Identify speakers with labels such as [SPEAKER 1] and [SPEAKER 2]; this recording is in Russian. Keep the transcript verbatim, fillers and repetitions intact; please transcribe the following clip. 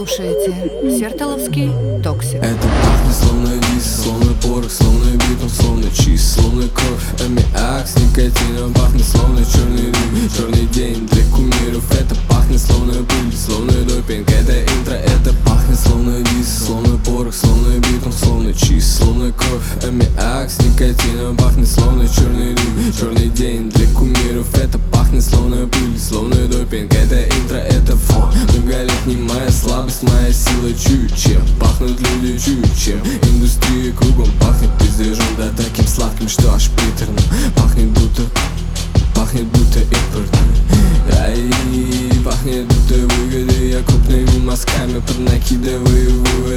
[SPEAKER 1] слушаете Сертоловский Токсик.
[SPEAKER 2] Это пахнет словно дис, словно порох, словно битум, словно чист, словно кровь. Аммиак с никотином пахнет словно черный дым, черный день для кумиров. Это пахнет словно пыль, словно допинг. Это интро, это пахнет словно дис, словно порох, словно битум, словно чист, словно кровь. Аммиак с никотином пахнет словно черный дым, черный день для кумиров. Это пахнет словно пыль, словно допинг. Это интро, это фон. Многолетний моя слабость, моя сила чуть чем. Пахнут люди чуть чем. Индустрия кругом пахнет пиздежом, да таким сладким, что аж приторно. Пахнет будто, пахнет будто импортно. Ай, пахнет будто выгоды. Я крупными мазками поднакидываю его